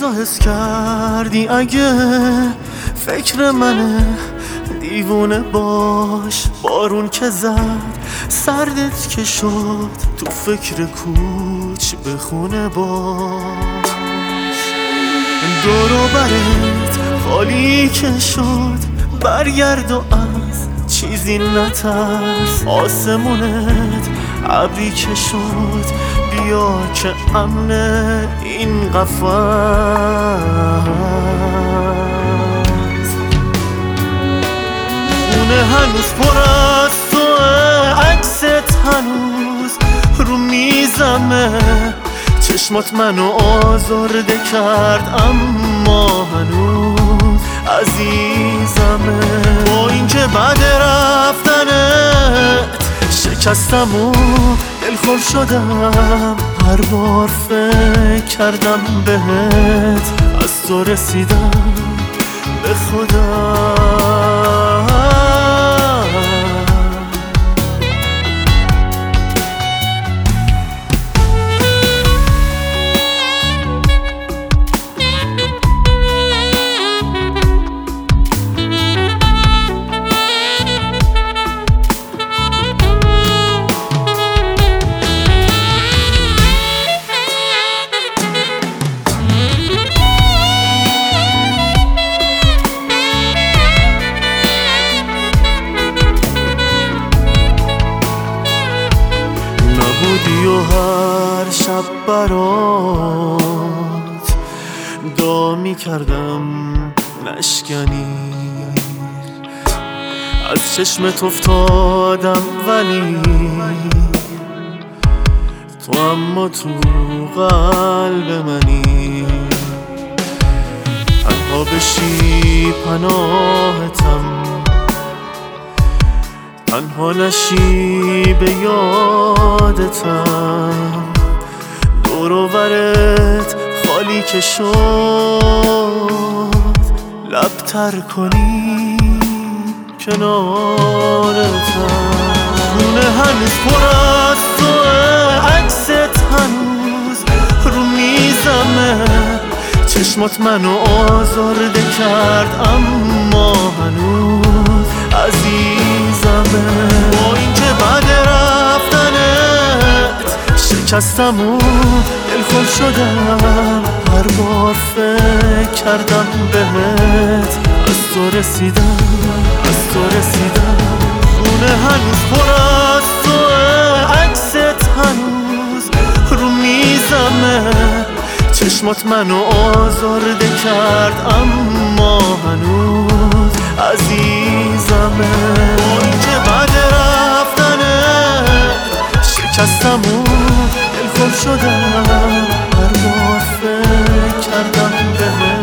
روزا حس کردی اگه فکر منه دیوونه باش، بارون که زد سردت که شد، تو فکر کوچ به خونه باش. دور و برت خالی که شد، برگرد و از چیزی نترس، آسمونت ابری که شد، بیا که امن این قفس. خونه هنوز پر از توه، عکست هنوز رو میزمه، چشمات منو آزرده کرد اما هنوز عزیزمه. با اینکه بعد رفتنت شکستم و دلخور شدم، هر بار فکر کردم بهت، از تو رسیدم به خودم. بودی و هر شب برات دعا میکردم نشکنی، از چشمت افتادم ولی تو اما تو قلب منی، تنها بشی پناهتم، تنها نشی به یادتم، دور و برت خالی که شد، لبتر کنی کنارتم. خونه هنوز پر از توه، عکست هنوز رو میزمه، چشمات منو آزرده کرد اما هنوز عزیزمه. با اینکه بعد رفتنت شکستم و دلخور شدم، هر بار فکر کردم بهت، از تو رسیدم، از تو رسیدم. خونه هنوز پر از توه، عکست هنوز رو میزمه، چشمات منو آزرده کرد اما هنوز عزیزمه. با اینکه بعد رفتنت شکستم و دلخور شدم، هر بار فکر کردم بهت،